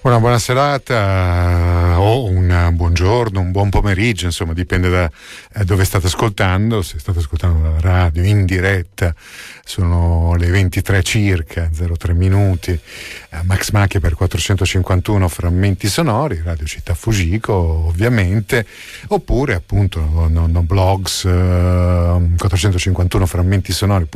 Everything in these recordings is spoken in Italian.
Una buona serata o un buongiorno, un buon pomeriggio, insomma dipende da dove state ascoltando. Se state ascoltando la radio in diretta sono le 23 circa, 03 minuti. Max Macchia per 451 frammenti sonori, Radio Città Fujiko ovviamente, oppure appunto Noblogs 451 frammenti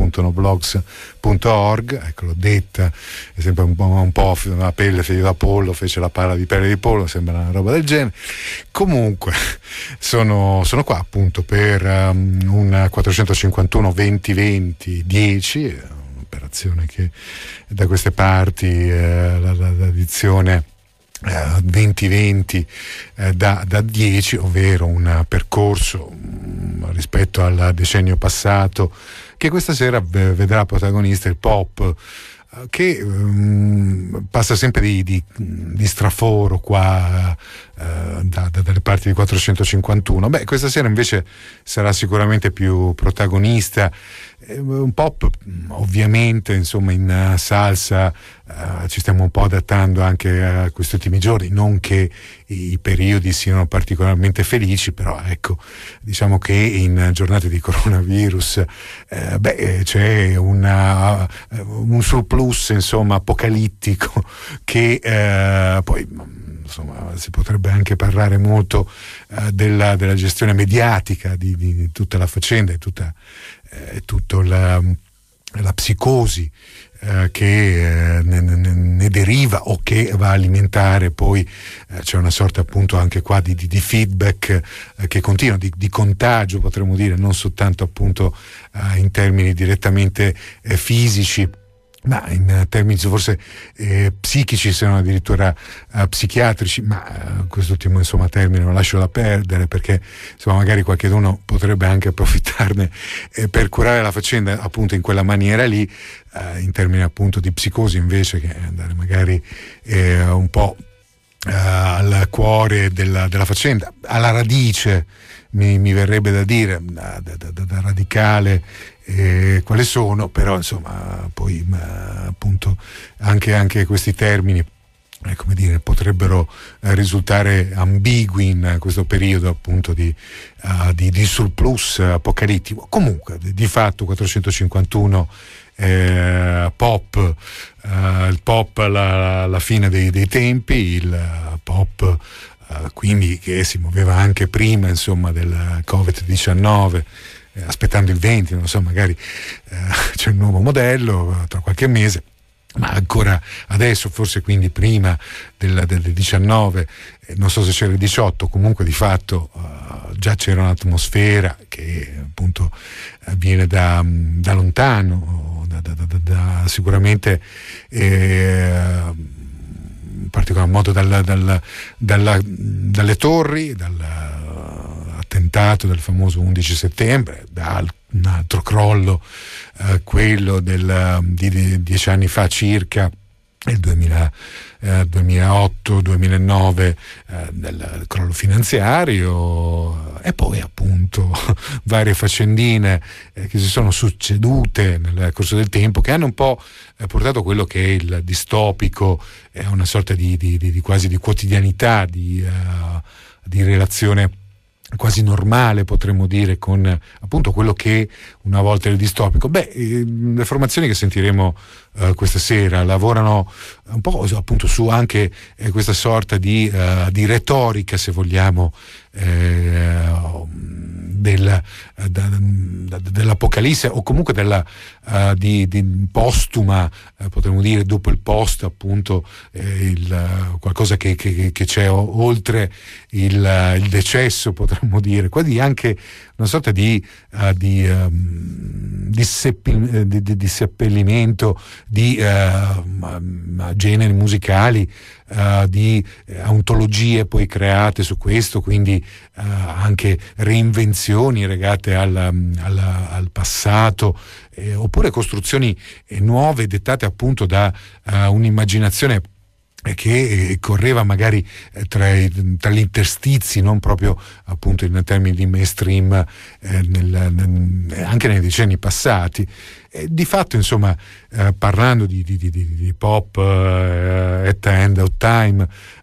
sonori.noblogs.org. Ecco, l'ho detta, è sempre un po' la pelle figlia d'Apollo, fece la palla di pelle di pollo, sembra una roba del genere. Comunque sono qua appunto per un 451 2020 10, un'operazione che da queste parti l'edizione 2020 da 10, ovvero un percorso rispetto al decennio passato, che questa sera vedrà protagonista il pop, che passa sempre di straforo qua dalle parti di 451. Questa sera invece sarà sicuramente più protagonista un pop, ovviamente, insomma, in salsa. Ci stiamo un po' adattando anche a questi ultimi giorni, non che i periodi siano particolarmente felici, però ecco, diciamo che in giornate di coronavirus c'è un surplus, insomma, apocalittico, che poi insomma si potrebbe anche parlare molto della gestione mediatica di tutta la faccenda e tutta la psicosi che ne deriva o che va a alimentare. Poi c'è una sorta appunto anche qua di feedback che continua, di contagio, potremmo dire, non soltanto appunto in termini direttamente fisici, ma in termini forse psichici, se non addirittura psichiatrici. Ma quest'ultimo, insomma, termine lo lascio da perdere, perché insomma magari qualcuno potrebbe anche approfittarne per curare la faccenda appunto in quella maniera lì, in termini appunto di psicosi, invece che andare magari un po' al cuore della faccenda, alla radice, mi verrebbe da dire, da radicale. Quali sono, però insomma poi appunto anche questi termini come dire, potrebbero risultare ambigui in questo periodo appunto di surplus apocalittico. Comunque di fatto 451 pop, il pop alla fine dei tempi, il pop quindi che si muoveva anche prima, insomma, del Covid-19, aspettando il 20, non so, magari c'è un nuovo modello tra qualche mese, ma ancora adesso, forse quindi prima del 19, non so se c'era il 18, comunque di fatto già c'era un'atmosfera che appunto viene da lontano, sicuramente in particolar modo dalle torri, dall'attentato del famoso 11 settembre, da un altro crollo, quello di 10 anni fa circa, il 2008-2009, del crollo finanziario, e poi appunto varie faccendine che si sono succedute nel corso del tempo, che hanno un po' portato quello che è il distopico, una sorta di quasi di quotidianità, di relazione quasi normale, potremmo dire, con appunto quello che una volta era il distopico. Le formazioni che sentiremo questa sera lavorano un po' appunto su anche questa sorta di retorica, se vogliamo, dell'apocalisse, o comunque di postuma, potremmo dire, dopo il post, appunto, qualcosa che c'è oltre il decesso, potremmo dire, quasi anche una sorta di seppellimento di generi musicali, di ontologie poi create su questo, quindi anche reinvenzioni legate al passato, oppure costruzioni nuove dettate appunto da un'immaginazione che correva magari tra gli interstizi, non proprio appunto in termini di mainstream, anche nei decenni passati. Di fatto, insomma, parlando di pop at the end of time,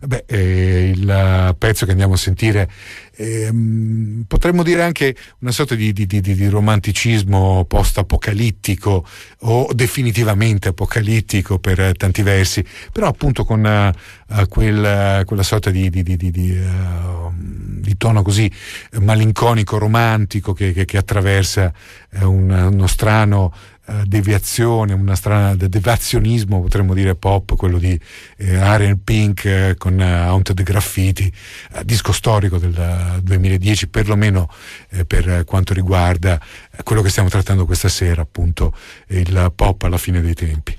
il pezzo che andiamo a sentire potremmo dire anche una sorta di romanticismo post-apocalittico o definitivamente apocalittico per tanti versi, però appunto con quella sorta di tono così malinconico, romantico che attraversa uno strano deviazione, una strana devazionismo, potremmo dire pop, quello di Ariel Pink con Haunted Graffiti, disco storico del 2010, perlomeno per quanto riguarda quello che stiamo trattando questa sera, appunto il pop alla fine dei tempi.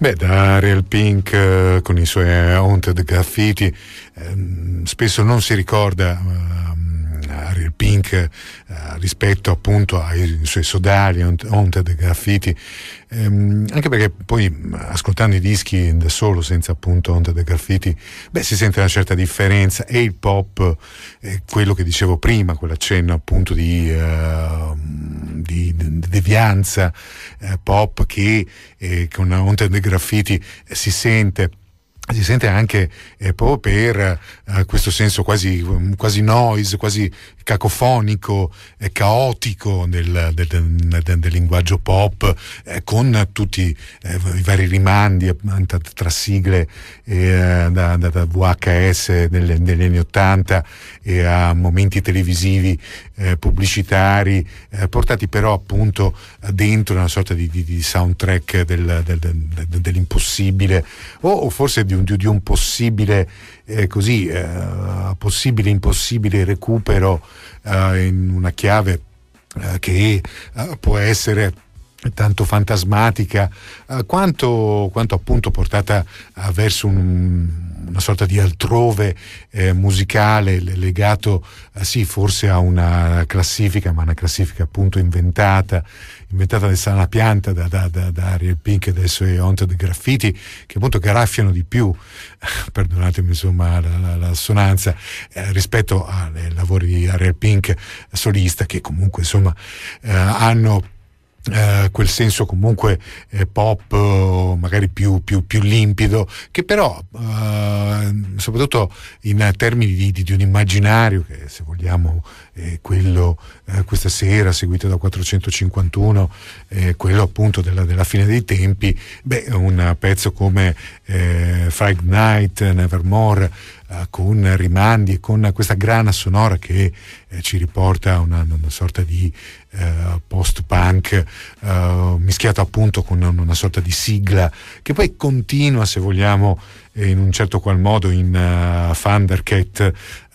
Beh, da Ariel Pink con i suoi Haunted Graffiti spesso non si ricorda Ariel Pink rispetto appunto ai suoi sodali Haunted Graffiti, anche perché poi ascoltando i dischi da solo senza appunto Haunted Graffiti, beh, si sente una certa differenza, e il pop quello che dicevo prima, quell'accenno appunto di devianza pop che con Haunted Graffiti si sente anche proprio per questo senso quasi noise, quasi cacofonico, caotico del linguaggio pop, con tutti i vari rimandi tra sigle da VHS degli anni '80 e a momenti televisivi pubblicitari, portati però appunto dentro una sorta di soundtrack dell'impossibile, o forse di un possibile possibile impossibile recupero in una chiave che può essere tanto fantasmatica quanto appunto portata verso una sorta di altrove musicale legato sì, forse a una classifica, ma una classifica appunto inventata da sana pianta da Ariel Pink e dai suoi Haunted Graffiti, che appunto graffiano di più, perdonatemi insomma la assonanza, rispetto ai lavori di Ariel Pink solista, che comunque insomma hanno quel senso comunque pop magari più limpido, che però soprattutto in termini di un immaginario che, se vogliamo, quello questa sera seguito da 451, quello appunto della fine dei tempi, beh, un pezzo come Friday Night, Nevermore, con rimandi e con questa grana sonora che ci riporta a una sorta di post-punk mischiato appunto con una sorta di sigla che poi continua, se vogliamo, in un certo qual modo in Thundercat,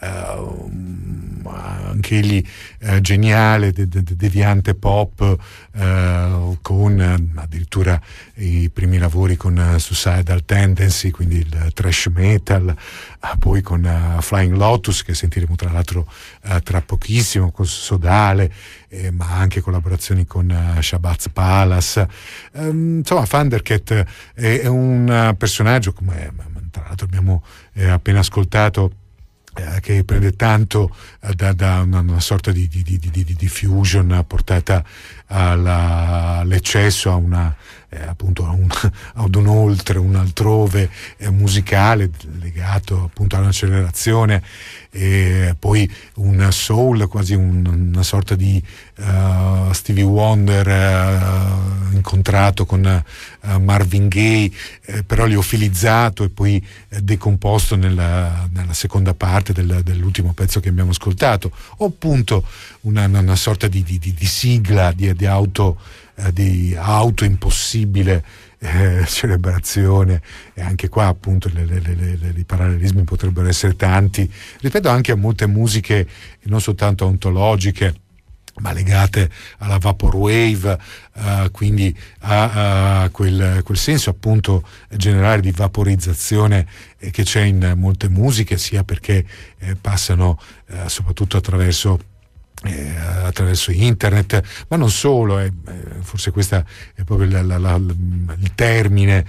anche egli geniale, deviante pop, con addirittura i primi lavori con Suicidal Tendency, quindi il thrash metal, poi con Flying Lotus, che sentiremo tra l'altro tra pochissimo, con Sodale, ma anche collaborazioni con Shabazz Palace. Insomma, Thundercat è un personaggio, come tra l'altro abbiamo appena ascoltato, che prende tanto da una sorta di fusion portata all'eccesso, appunto ad un altrove musicale legato appunto all'accelerazione, e poi un soul, quasi una sorta di Stevie Wonder incontrato con Marvin Gaye, però liofilizzato e poi decomposto nella seconda parte dell'ultimo pezzo che abbiamo ascoltato, o appunto una sorta di sigla di auto impossibile celebrazione. E anche qua appunto i parallelismi potrebbero essere tanti rispetto anche a molte musiche non soltanto ontologiche, ma legate alla vaporwave, quindi a quel senso appunto generale di vaporizzazione che c'è in molte musiche, sia perché passano soprattutto attraverso internet, ma non solo, forse questa è proprio il termine,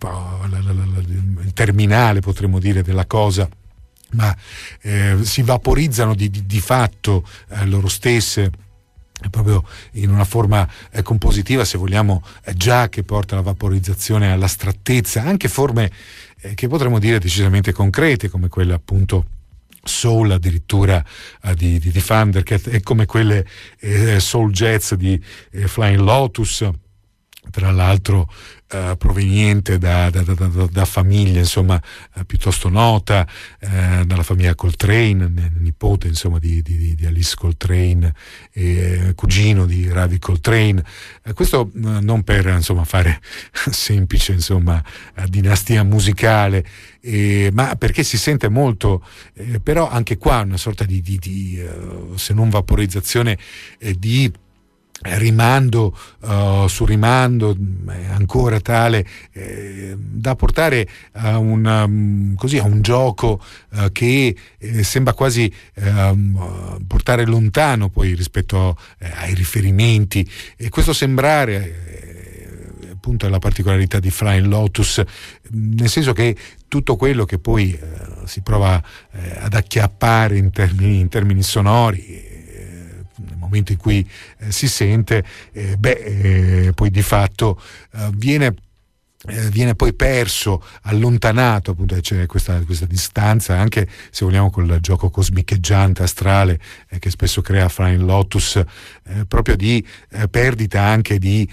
il terminale, potremmo dire, della cosa, ma si vaporizzano di fatto loro stesse, proprio in una forma compositiva, se vogliamo, già che porta la vaporizzazione all'astrattezza, anche forme che potremmo dire decisamente concrete, come quella appunto soul addirittura di Thundercat, e come quelle soul jazz di Flying Lotus, tra l'altro proveniente da famiglia insomma piuttosto nota, dalla famiglia Coltrane, nipote insomma di Alice Coltrane, cugino di Ravi Coltrane. Questo non per insomma fare semplice insomma dinastia musicale, ma perché si sente molto, però anche qua una sorta di se non vaporizzazione, di rimando su rimando, ancora tale da portare a un gioco che sembra quasi portare lontano poi rispetto ai riferimenti, e questo sembrare appunto è la particolarità di Flying Lotus, nel senso che tutto quello che poi si prova ad acchiappare in termini sonori, nel momento in cui si sente, poi di fatto viene poi perso, allontanato, appunto c'è questa distanza, anche se vogliamo col gioco cosmicheggiante, astrale, che spesso crea Flying Lotus, proprio di perdita anche di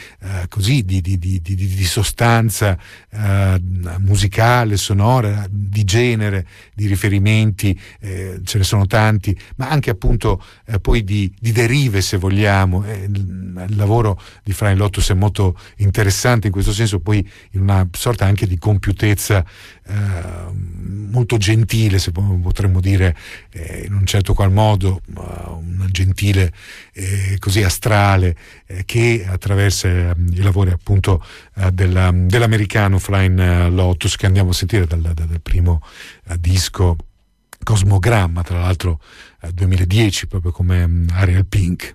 sostanza musicale, sonora, di genere, di riferimenti, ce ne sono tanti, ma anche appunto poi di derive, se vogliamo. Il lavoro di Flying Lotus è molto interessante in questo senso, poi in una sorta anche di compiutezza molto gentile, se potremmo dire, in un certo qual modo, una gentile così astrale, che attraversa i lavori appunto dell'americano Flying Lotus, che andiamo a sentire dal primo disco Cosmogramma, tra l'altro 2010, proprio come Ariel Pink.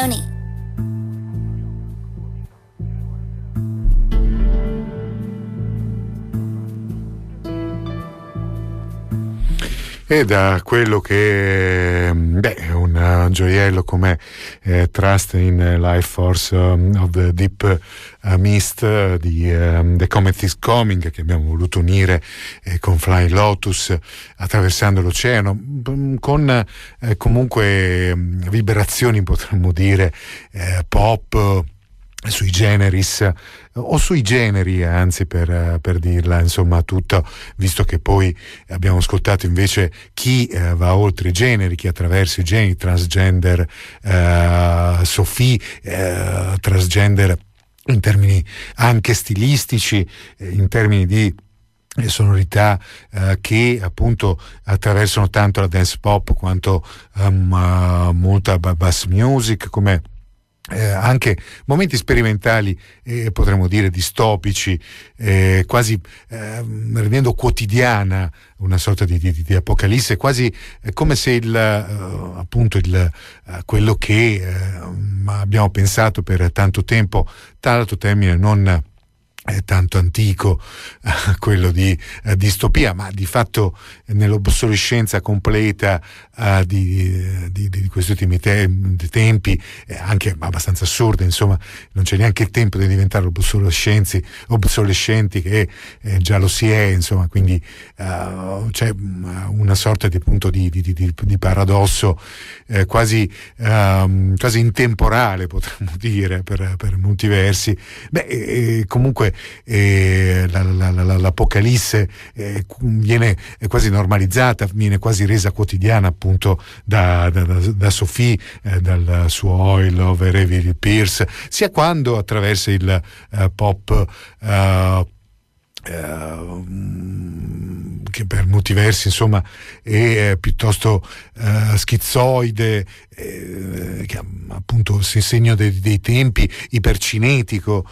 Pony. E da quello che è un gioiello come Trust in Life Force of the Deep Mist di The Comet is Coming, che abbiamo voluto unire con Flying Lotus, attraversando l'oceano, con comunque vibrazioni, potremmo dire, pop, sui generis o sui generi, anzi, per dirla insomma tutto, visto che poi abbiamo ascoltato invece chi va oltre i generi, chi attraversa i generi, transgender Sophie, transgender in termini anche stilistici, in termini di sonorità che appunto attraversano tanto la dance pop quanto molta bass music, come anche momenti sperimentali, potremmo dire distopici, quasi rendendo quotidiana una sorta di apocalisse, quasi come se appunto quello che abbiamo pensato per tanto tempo, tra l'altro termine non tanto antico, quello di distopia, ma di fatto nell'obsolescenza completa di questi ultimi tempi, anche abbastanza assurde, insomma, non c'è neanche il tempo di diventare obsolescenti, che già lo si è, insomma, quindi c'è una sorta di appunto di paradosso quasi intemporale, potremmo dire, per molti versi. Comunque l'apocalisse viene quasi normalizzata, viene quasi resa quotidiana appunto da Sophie, dal suo Oil Over Evil Pierce, sia quando attraversa il pop che per molti versi insomma è piuttosto schizoide, che appunto segno dei tempi, ipercinetico,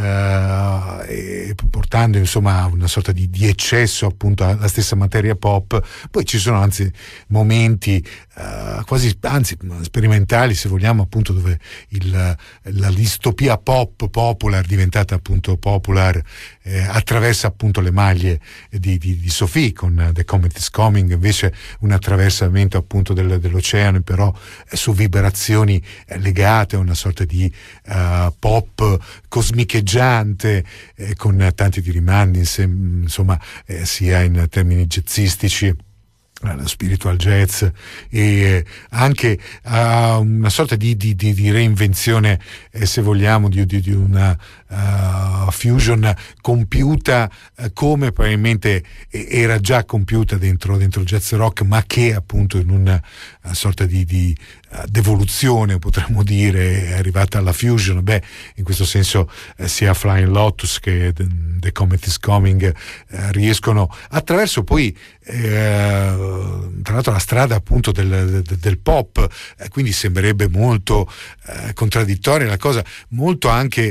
portando insomma a una sorta di eccesso appunto alla stessa materia pop. Poi ci sono anzi momenti sperimentali, se vogliamo, appunto, dove la distopia popular, diventata appunto popular, attraversa appunto le maglie di Sophie, con The Comet is Coming invece un attraversamento appunto dell'oceano, però su vibrazioni legate a una sorta di pop cosmicheggiante, con tanti di rimandi insomma, sia in termini jazzistici, lo spiritual jazz, e anche una sorta di reinvenzione, se vogliamo, di una fusion compiuta come probabilmente era già compiuta dentro il jazz rock, ma che appunto in una sorta di devoluzione, potremmo dire, è arrivata alla fusion. In questo senso sia Flying Lotus che The Comet is Coming riescono, attraverso poi tra l'altro la strada appunto del pop, quindi sembrerebbe molto contraddittoria la cosa, molto anche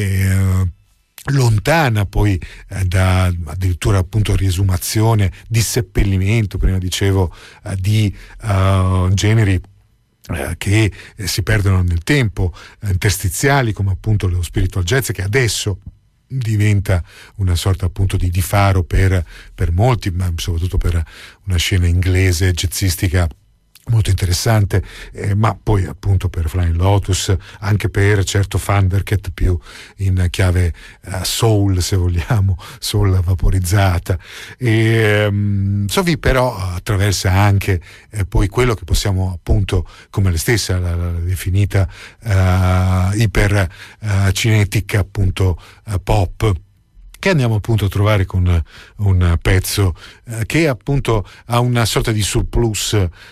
lontana poi da addirittura appunto riesumazione, disseppellimento, prima dicevo, di generi che si perdono nel tempo, interstiziali, come appunto lo spiritual jazz, che adesso diventa una sorta appunto di faro per molti, ma soprattutto per una scena inglese jazzistica molto interessante, ma poi appunto per Flying Lotus, anche per certo Thundercat più in chiave soul, se vogliamo, soul vaporizzata. Sophie però attraversa anche poi quello che possiamo appunto, come lei stessa l'ha definita, iper cinetica appunto pop, che andiamo appunto a trovare con un pezzo che appunto ha una sorta di surplus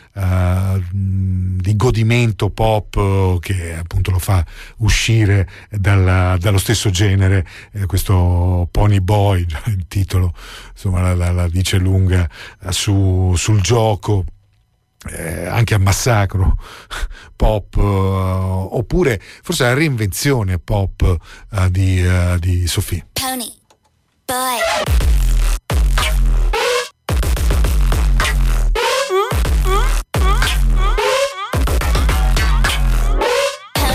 di godimento pop, che appunto lo fa uscire dallo stesso genere, questo Pony Boy, già il titolo insomma la dice lunga sul gioco, anche a massacro pop, oppure forse la reinvenzione pop di Sophie. Pony Boy. Pony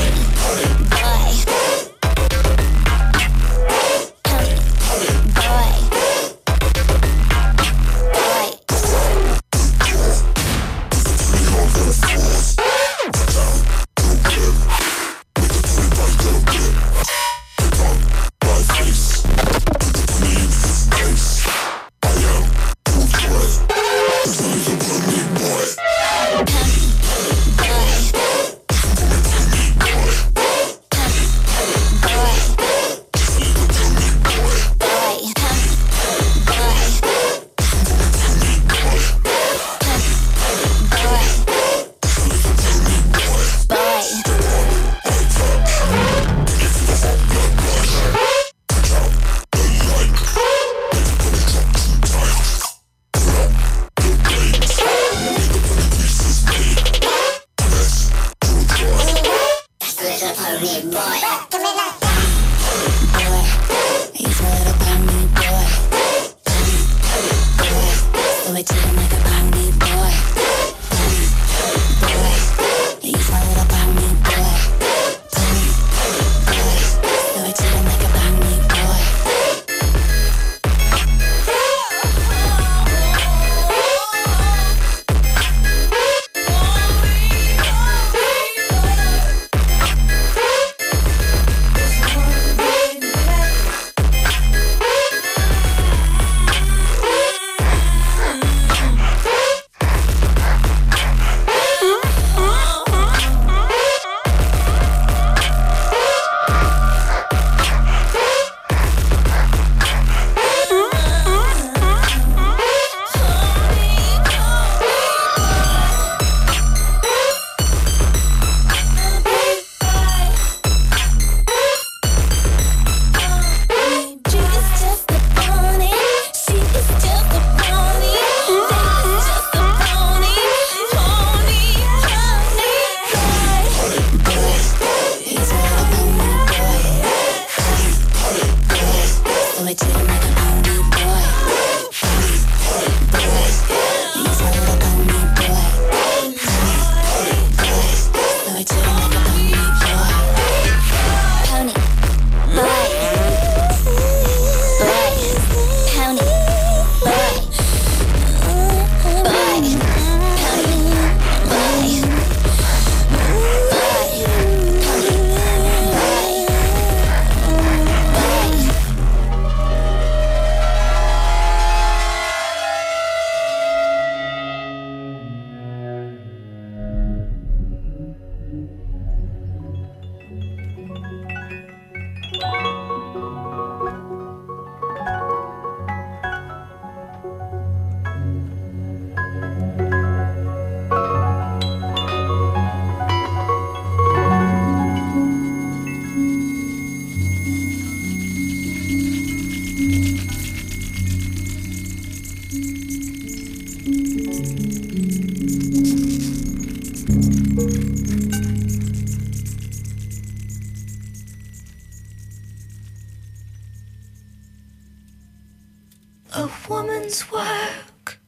A woman's work,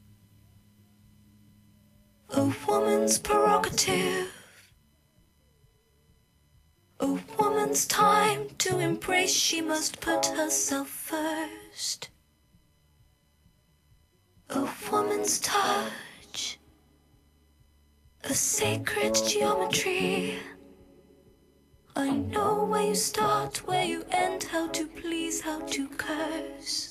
a woman's prerogative, a woman's time to embrace, she must put herself first. A woman's touch, a sacred geometry. I know where you start, where you end, how to please, how to curse.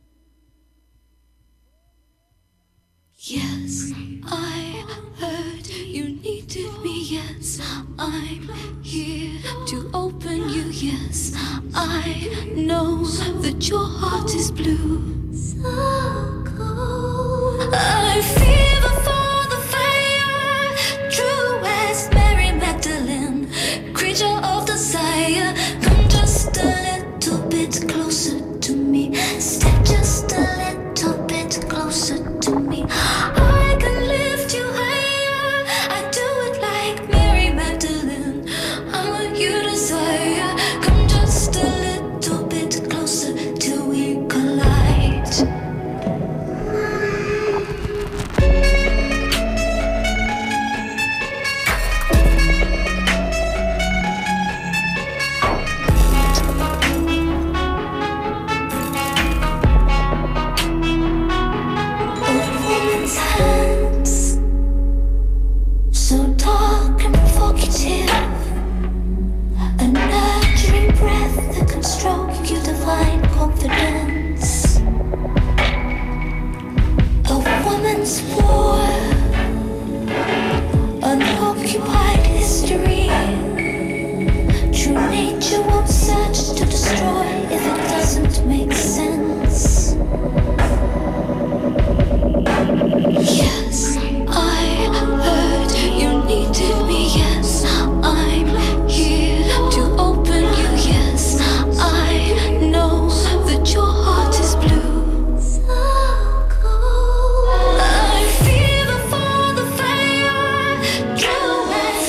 Yes, I heard you needed me. Yes, I'm here to open you. Yes, I know that your heart is blue. So cold. I fever for the fire, true as Mary Magdalene, creature of desire. Come just a little bit closer to me. Step just a little bit closer to me. I can lift you higher. I do it like Mary Magdalene. I'm what you desire. Come just a little bit closer till we collide. True as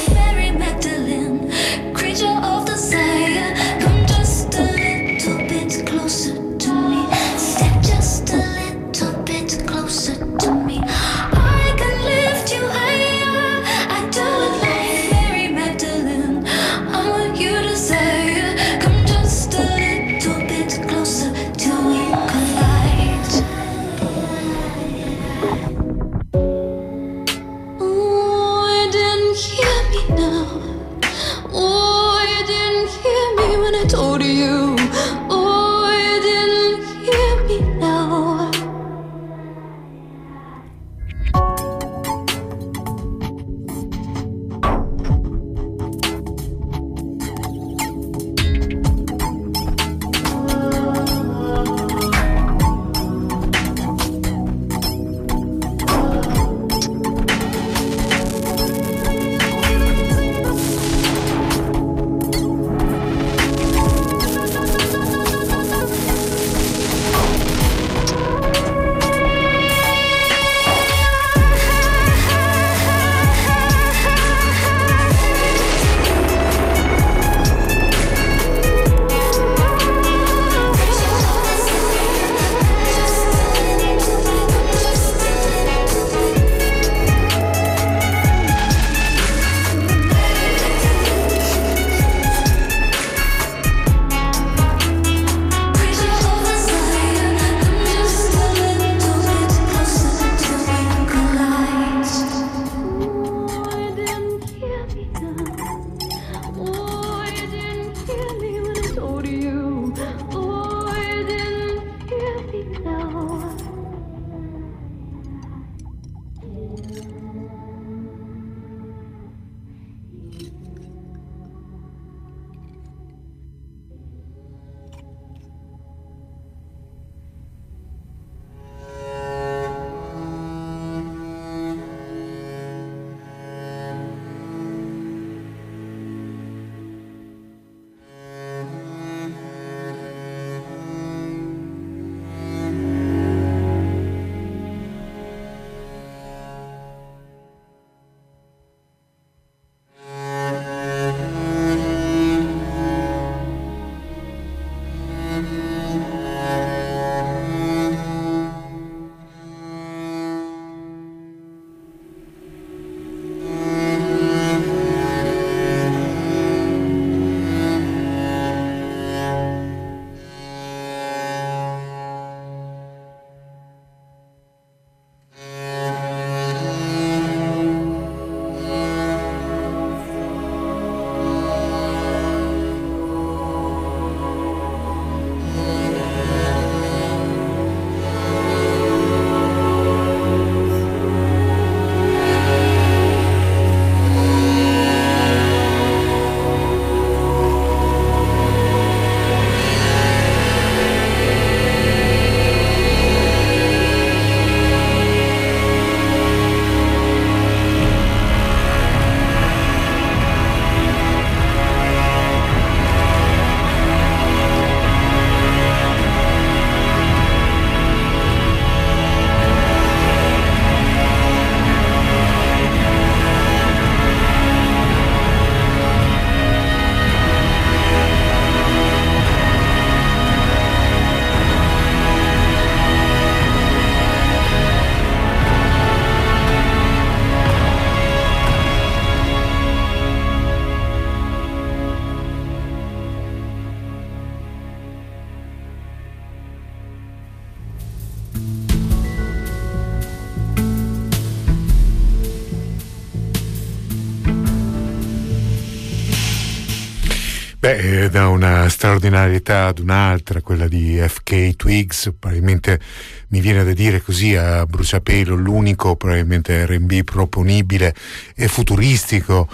Da una straordinarietà ad un'altra, quella di FK Twigs, probabilmente mi viene da dire così a bruciapelo l'unico probabilmente R&B proponibile e futuristico,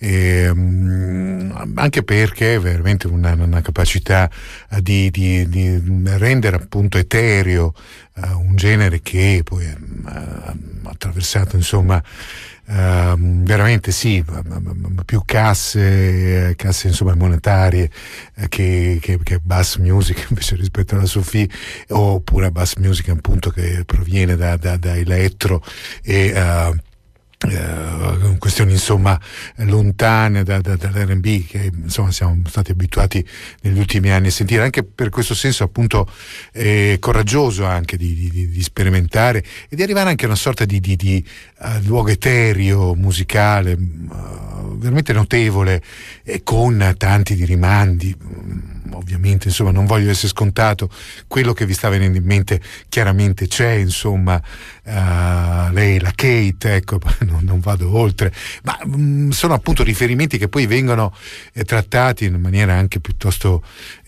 anche perché è veramente una capacità di rendere appunto etereo un genere che poi ha attraversato insomma veramente sì, più casse insomma monetarie che bass music invece rispetto alla Sophie, oppure bass music appunto che proviene da elettro e questioni insomma lontane dall'R&B che insomma siamo stati abituati negli ultimi anni a sentire, anche per questo senso appunto coraggioso anche di sperimentare e di arrivare anche a una sorta di luogo etereo musicale veramente notevole e con tanti di rimandi. Ovviamente insomma non voglio essere scontato, quello che vi sta venendo in mente chiaramente c'è, insomma lei, la Kate, ecco, non vado oltre, ma sono appunto riferimenti che poi vengono trattati in maniera anche piuttosto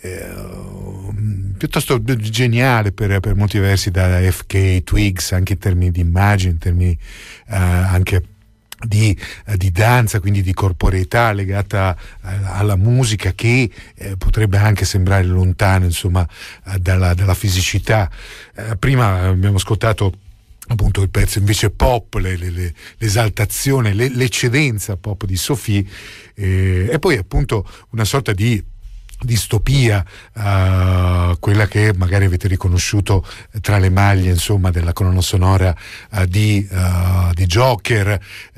geniale per molti versi da FK Twigs, anche in termini di immagine, in termini anche di danza, quindi di corporeità legata alla musica che potrebbe anche sembrare lontano insomma dalla fisicità. Prima abbiamo ascoltato appunto il pezzo invece pop, l'esaltazione, l'eccedenza pop di Sophie, e poi appunto una sorta di distopia, quella che magari avete riconosciuto tra le maglie insomma della colonna sonora di Joker,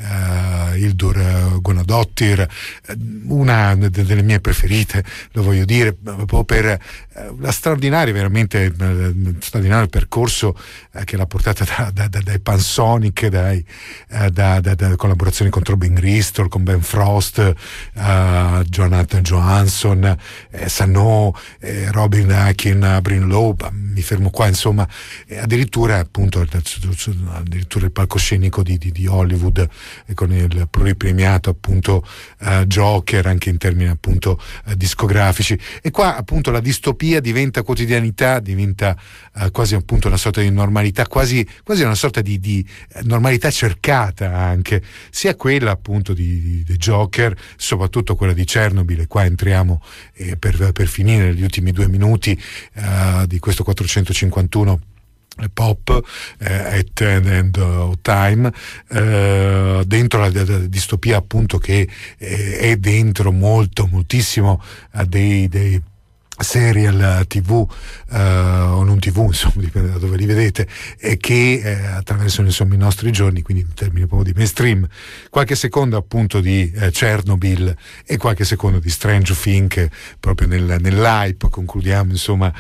Hildur Guðnadóttir, una delle mie preferite, lo voglio dire, proprio per la straordinaria, veramente straordinario percorso che l'ha portata dai Pansonic, da collaborazioni con Robin Gristol, con Ben Frost, Jonathan Johansson, Sano, Robin Akin, Brin Lowe, mi fermo qua, insomma, addirittura appunto addirittura il palcoscenico di Hollywood, con il pluripremiato appunto Joker, anche in termini appunto discografici. E qua appunto la distopia diventa quotidianità, diventa quasi appunto una sorta di normalità, quasi una sorta di normalità cercata, anche sia quella appunto di Joker, soprattutto quella di Chernobyl, e qua entriamo per finire gli ultimi 2 minuti di questo 451 pop at the end of time, dentro la distopia appunto che è dentro moltissimo dei serial TV o non TV, insomma dipende da dove li vedete, e che attraversano insomma i nostri giorni, quindi in termini proprio di mainstream. Qualche secondo appunto di Chernobyl e qualche secondo di Stranger Things, proprio nell'hype, concludiamo insomma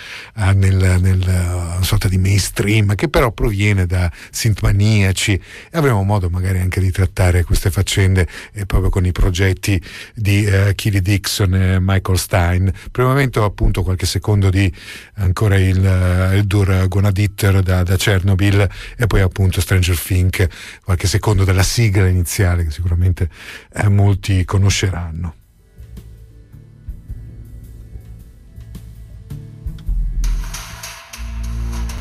nel sorta di mainstream che però proviene da synthmaniaci, e avremo modo magari anche di trattare queste faccende proprio con i progetti di Kelly Dixon e Michael Stein. Per il momento appunto qualche secondo di ancora il Hildur Guðnadóttir da Chernobyl, e poi appunto Stranger Things, qualche secondo della sigla iniziale che sicuramente molti conosceranno.